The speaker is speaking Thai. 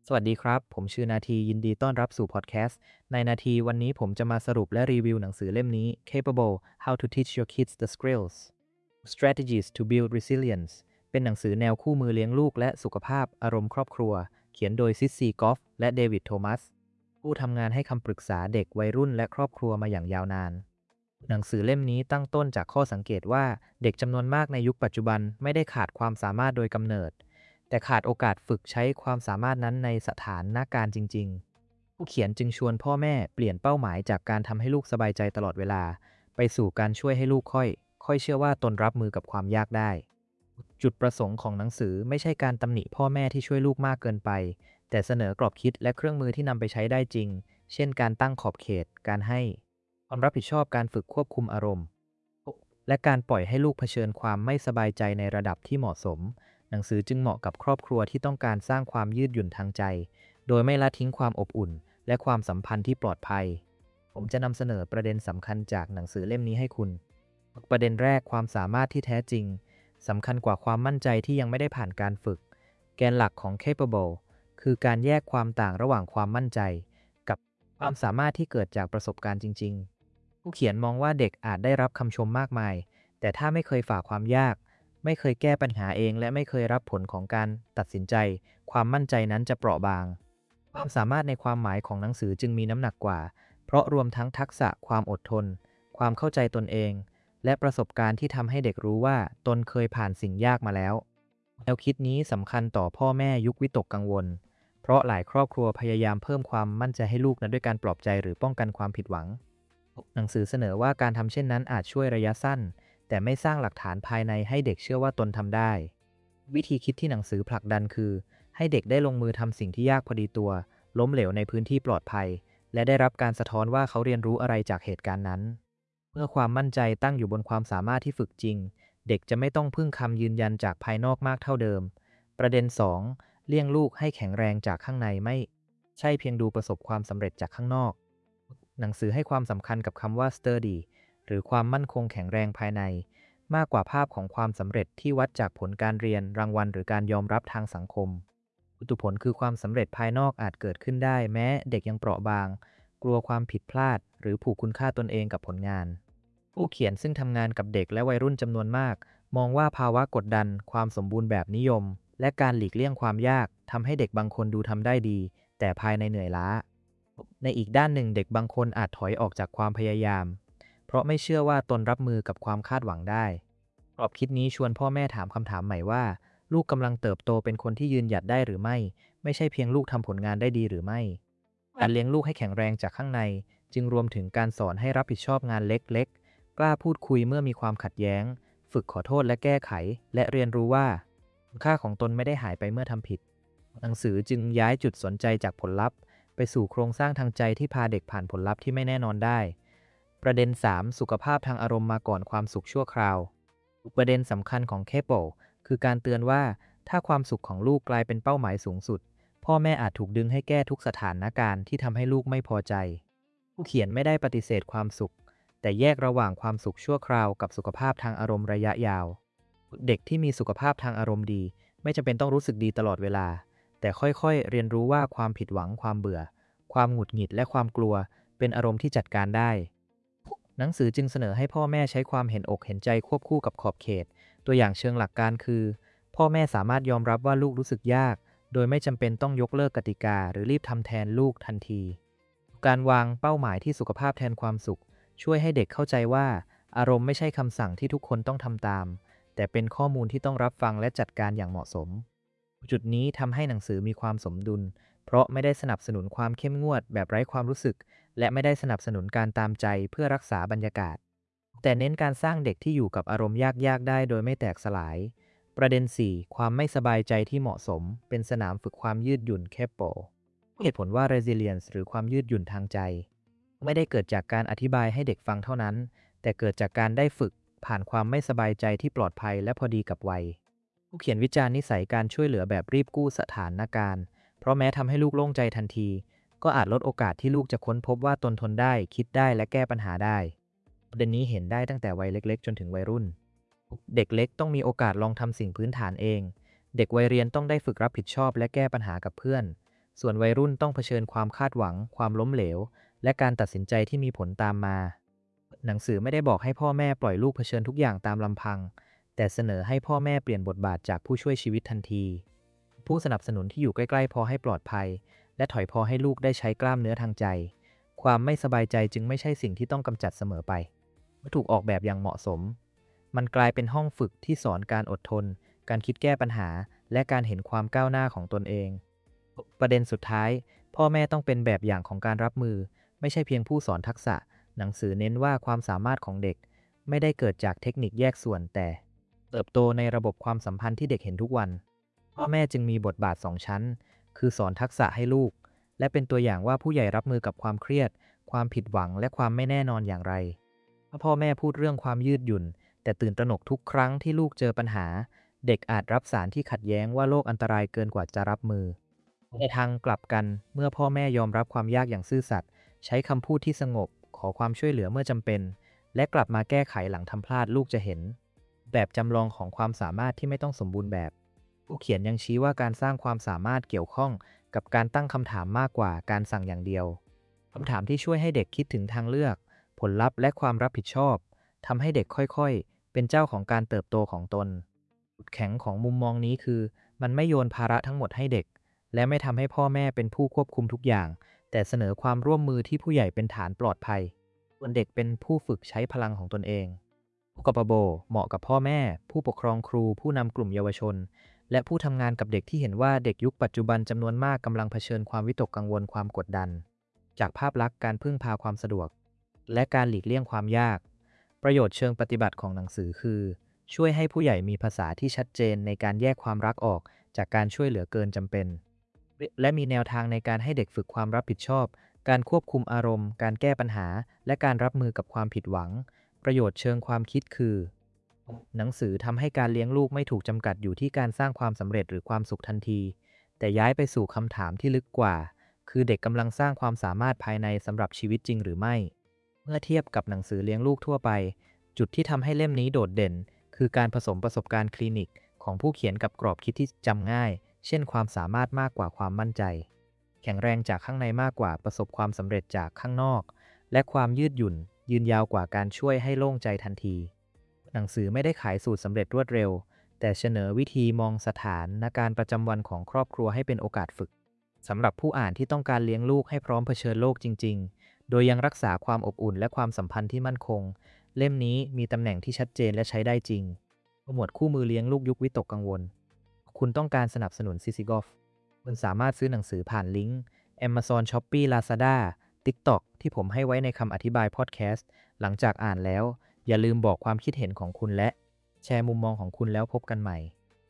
สวัสดีครับ ผมชื่อนาทียินดีต้อนรับสู่พอดแคสต์ในนาทีวันนี้ผมจะมาสรุปและรีวิวหนังสือเล่มนี้ Capable How to Teach Your Kids the Skills Strategies to Build Resilience เป็นหนังสือแนวคู่มือเลี้ยงลูกและสุขภาพอารมณ์ครอบครัว เขียนโดยซิสซีกอฟและเดวิดโทมัสผู้ทำงานให้คำปรึกษาเด็กวัยรุ่นและครอบครัวมาอย่างยาวนานหนังสือเล่มนี้ตั้งต้นจากข้อสังเกตว่าเด็กจำนวนมากในยุคปัจจุบันไม่ได้ขาดความสามารถโดยกำเนิด แต่ขาดโอกาสฝึกใช้ความสามารถนั้นในสถานการณ์จริงๆ ผู้เขียนจึงชวนพ่อแม่เปลี่ยนเป้าหมายจากการทำให้ลูกสบายใจตลอดเวลาไปสู่การช่วยให้ลูกค่อยเชื่อว่าตนรับมือกับความยากได้ จุดประสงค์ของหนังสือไม่ใช่การตำหนิพ่อแม่ที่ช่วยลูกมากเกินไป แต่เสนอกรอบคิดและเครื่องมือที่นำไปใช้ได้จริง เช่นการตั้งขอบเขต การให้ความรับผิดชอบการฝึกควบคุมอารมณ์ และการปล่อยให้ลูกเผชิญความไม่สบายใจในระดับที่เหมาะสม หนังสือจึงเหมาะกับครอบครัวที่ต้องการสร้างความยืดหยุ่นทางใจ โดยไม่ละทิ้งความอบอุ่นและความสัมพันธ์ที่ปลอดภัย ผมจะนำเสนอประเด็นสำคัญจากหนังสือเล่มนี้ให้คุณ ประเด็นแรกความสามารถที่แท้จริงสำคัญกว่าความมั่นใจที่ยังไม่ได้ผ่านการฝึก แกนหลักของ Capable คือการแยกความต่างระหว่างความมั่นใจกับความสามารถที่เกิดจากประสบการณ์จริงๆ ผู้เขียนมองว่าเด็กอาจได้รับคำชมมากมาย แต่ถ้าไม่เคยฝ่าความยาก ไม่เคยแก้ปัญหาเองและไม่เคยรับผลของการตัดสินใจ ความมั่นใจนั้นจะเปราะบาง ความสามารถในความหมายของหนังสือจึงมีน้ำหนักกว่า เพราะรวมทั้งทักษะความอดทน ความเข้าใจตนเอง และประสบการณ์ที่ทำให้เด็กรู้ว่าตนเคยผ่านสิ่งยากมาแล้วแนวคิดนี้สำคัญต่อพ่อแม่ยุควิตกกังวล เพราะหลายครอบครัวพยายามเพิ่มความมั่นใจให้ลูกนั้นด้วยการปลอบใจหรือป้องกันความผิดหวัง หนังสือเสนอว่าการทำเช่นนั้นอาจช่วยระยะสั้น แต่ไม่สร้างหลักฐานภายในให้เด็กเชื่อว่าตนทำได้ วิธีคิดที่หนังสือผลักดันคือ ให้เด็กได้ลงมือทำสิ่งที่ยากพอดีตัว ล้มเหลวในพื้นที่ปลอดภัย และได้รับการสะท้อนว่าเขาเรียนรู้อะไรจากเหตุการณ์นั้น เมื่อความมั่นใจตั้งอยู่บนความสามารถที่ฝึกจริง เด็กจะไม่ต้องพึ่งคำยืนยันจากภายนอกมากเท่าเดิม ประเด็น2เลี้ยงลูกให้แข็งแรงจากข้างในไม่ใช่เพียงดูประสบความสำเร็จจากข้างนอก หนังสือให้ความสำคัญกับคำว่า sturdy หรือความมั่นคงแข็งแรงภายใน มากกว่าภาพของความสำเร็จที่วัดจากผลการเรียนรางวัลหรือการยอมรับทางสังคมอุตุผลคือความสำเร็จภายนอกอาจเกิดขึ้นได้แม้เด็กยังเปราะบาง กลัวความผิดพลาดหรือผูกคุณค่าตนเองกับผลงาน ผู้เขียนซึ่งทำงานกับเด็กและวัยรุ่นจำนวนมาก มองว่าภาวะกดดัน ความสมบูรณ์แบบนิยม และการหลีกเลี่ยงความยากทำให้เด็กบางคนดูทำได้ดี แต่ภายในเหนื่อยล้า ในอีกด้านหนึ่งเด็กบางคนอาจถอยออกจากความพยายาม เพราะไม่เชื่อว่าตนรับมือกับความคาดหวังได้กรอบคิดนี้ชวนพ่อแม่ถามคำถามใหม่ว่าลูกกำลังเติบโตเป็นคนที่ยืนหยัดได้หรือไม่ ไม่ใช่เพียงลูกทำผลงานได้ดีหรือไม่การเลี้ยงลูกให้แข็งแรงจากข้างในจึงรวมถึงการสอนให้รับผิดชอบงานเล็กๆกล้าพูดคุยเมื่อมีความขัดแย้ง ฝึกขอโทษและแก้ไข และเรียนรู้ว่าคุณค่าของตนไม่ได้หายไปเมื่อทำผิดหนังสือจึงย้ายจุดสนใจจากผลลัพธ์ไปสู่โครงสร้างทางใจที่พาเด็กผ่านผลลัพธ์ที่ไม่แน่นอนได้ ประเด็น3สุขภาพทางอารมณ์มาก่อนความสุขชั่วคราวประเด็นสำคัญของเคป l คือการเตือนว่าถ้าความสุขของลูกกลายเป็นเป้าหมายสูงสุดพ่อแม่อาจถูกดึงให้แก้ทุกสถานการณ์ที่ทำให้ลูกไม่พอใจผู้เขียนไม่ได้ปฏิเสธความสุขแต่แยกระหว่างความสุขชั่วคราวกับสุขภาพทางอารมณ์ระยะยาวเด็กที่มีสุขภาพทางอารมณ์ดีไม่จำเป็นต้องรู้สึกดีตลอดเวลาแต่ค่อยๆเรียนรู้ว่าความผิดหวังความเบื่อความหงุดหงิดและความกลัวเป็นอารมณ์ที่จัดการได้ หนังสือจึงเสนอให้พ่อแม่ใช้ความเห็นอกเห็นใจควบคู่กับขอบเขต ตัวอย่างเชิงหลักการคือ พ่อแม่สามารถยอมรับว่าลูกรู้สึกยาก โดยไม่จำเป็นต้องยกเลิกกติกาหรือรีบทำแทนลูกทันที การวางเป้าหมายที่สุขภาพแทนความสุข ช่วยให้เด็กเข้าใจว่าอารมณ์ไม่ใช่คำสั่งที่ทุกคนต้องทำตาม แต่เป็นข้อมูลที่ต้องรับฟังและจัดการอย่างเหมาะสม จุดนี้ทำให้หนังสือมีความสมดุล เพราะไม่ได้สนับสนุนความเข้มงวดแบบไร้ความรู้สึก และไม่ได้สนับสนุนการตามใจเพื่อรักษาบรรยากาศ แต่เน้นการสร้างเด็กที่อยู่กับอารมณ์ยากๆได้โดยไม่แตกสลาย ประเด็น4ความไม่สบายใจที่เหมาะสม เป็นสนามฝึกความยืดหยุ่นแคปโปเหตุผลว่า resilience หรือความยืดหยุ่นทางใจ ไม่ได้เกิดจากการอธิบายให้เด็กฟังเท่านั้น แต่เกิดจากการได้ฝึกผ่านความไม่สบายใจที่ปลอดภัยและพอดีกับวัย ผู้เขียนวิจารณ์นิสัยการช่วยเหลือแบบรีบกู้สถานการณ์เพราะแม้ทำให้ลูกโล่งใจทันที ก็อาจลดโอกาสที่ลูกจะค้นพบว่าตนทนได้คิดได้และแก้ปัญหาได้ประเด็นนี้เห็นได้ตั้งแต่วัยเล็กๆจนถึงวัยรุ่นเด็กเล็กต้องมีโอกาสลองทำสิ่งพื้นฐานเองเด็กวัยเรียนต้องได้ฝึกรับผิดชอบและแก้ปัญหากับเพื่อนส่วนวัยรุ่นต้องเผชิญความคาดหวังความล้มเหลวและการตัดสินใจที่มีผลตามมาหนังสือไม่ได้บอกให้พ่อแม่ปล่อยลูกเผชิญทุกอย่างตามลำพังแต่เสนอให้พ่อแม่เปลี่ยนบทบาทจากผู้ช่วยชีวิตทันทีผู้สนับสนุนที่อยู่ใกล้ๆพอให้ปลอดภัยและถอยพอให้ลูกได้ใช้กล้ามเนื้อทางใจความไม่สบายใจจึงไม่ใช่สิ่งที่ต้องกำจัดเสมอไปเมื่อถูกออกแบบอย่างเหมาะสมมันกลายเป็นห้องฝึกที่สอนการอดทนการคิดแก้ปัญหาและการเห็นความก้าวหน้าของตนเองประเด็นสุดท้ายพ่อแม่ต้องเป็นแบบอย่างของการรับมือไม่ใช่เพียงผู้สอนทักษะหนังสือเน้นว่าความสามารถของเด็กไม่ได้เกิดจากเทคนิคแยกส่วนแต่เติบโตในระบบความสัมพันธ์ที่เด็กเห็นทุกวันพ่อแม่จึงมีบทบาท2ชั้นคือสอนทักษะให้ลูกและเป็นตัวอย่างว่าผู้ใหญ่รับมือกับความเครียดความผิดหวังและความไม่แน่นอนอย่างไรถ้าพ่อแม่พูดเรื่องความยืดหยุ่นแต่ตื่นตระหนกทุกครั้งที่ลูกเจอปัญหาเด็กอาจรับสารที่ขัดแย้งว่าโลกอันตรายเกินกว่าจะรับมือในทางกลับกันเมื่อพ่อแม่ยอมรับความยากอย่างซื่อสัตย์ใช้คำพูดที่สงบขอความช่วยเหลือเมื่อจำเป็นและกลับมาแก้ไขหลังทำพลาดลูกจะเห็นแบบจำลองของความสามารถที่ไม่ต้องสมบูรณ์แบบผู้เขียนยังชี้ว่าการสร้างความสามารถเกี่ยวข้องกับการตั้งคำถามมากกว่าการสั่งอย่างเดียวคำถามที่ช่วยให้เด็กคิดถึงทางเลือกผลลัพธ์และความรับผิดชอบทำให้เด็กค่อยๆเป็นเจ้าของการเติบโตของตนจุดแข็งของมุมมองนี้คือมันไม่โยนภาระทั้งหมดให้เด็กและไม่ทำให้พ่อแม่เป็นผู้ควบคุมทุกอย่างแต่เสนอความร่วมมือที่ผู้ใหญ่เป็นฐานปลอดภัยส่วนเด็กเป็นผู้ฝึกใช้พลังของตนเองกปปเหมาะกับพ่อแม่ผู้ปกครองครูผู้นำกลุ่มเยาวชนและผู้ทำงานกับเด็กที่เห็นว่าเด็กยุคปัจจุบันจำนวนมากกำลังเผชิญความวิตกกังวลความกดดันจากภาพลักษณ์การพึ่งพาความสะดวกและการหลีกเลี่ยงความยากประโยชน์เชิงปฏิบัติของหนังสือคือช่วยให้ผู้ใหญ่มีภาษาที่ชัดเจนในการแยกความรักออกจากการช่วยเหลือเกินจำเป็นและมีแนวทางในการให้เด็กฝึกความรับผิดชอบการควบคุมอารมณ์การแก้ปัญหาและการรับมือกับความผิดหวังประโยชน์เชิงความคิดคือหนังสือทำให้การเลี้ยงลูกไม่ถูกจำกัดอยู่ที่การสร้างความสำเร็จหรือความสุขทันทีแต่ย้ายไปสู่คำถามที่ลึกกว่าคือเด็กกำลังสร้างความสามารถภายในสำหรับชีวิตจริงหรือไม่เมื่อเทียบกับหนังสือเลี้ยงลูกทั่วไปจุดที่ทำให้เล่มนี้โดดเด่นคือการผสมประสบการณ์คลินิกของผู้เขียนกับกรอบคิดที่จำง่ายเช่นความสามารถมากกว่าความมั่นใจแข็งแรงจากข้างในมากกว่าประสบความสำเร็จจากข้างนอกและความยืดหยุ่นยืนยาวกว่าการช่วยให้โล่งใจทันทีหนังสือไม่ได้ขายสูตรสำเร็จรวดเร็วแต่เสนอวิธีมองสถานการณ์ประจำวันของครอบครัวให้เป็นโอกาสฝึกสำหรับผู้อ่านที่ต้องการเลี้ยงลูกให้พร้อมเผชิญโลกจริงๆโดยยังรักษาความอบอุ่นและความสัมพันธ์ที่มั่นคงเล่มนี้มีตำแหน่งที่ชัดเจนและใช้ได้จริงหมวดคู่มือเลี้ยงลูกยุควิตกกังวลคุณต้องการสนับสนุนซิซิกอฟคุณสามารถซื้อหนังสือผ่านลิงก์ Amazon Shopee Lazada TikTok ที่ผมให้ไว้ในคำอธิบายพอดแคสต์หลังจากอ่านแล้วอย่าลืมบอกความคิดเห็นของคุณและแชร์มุมมองของคุณแล้วพบกันใหม่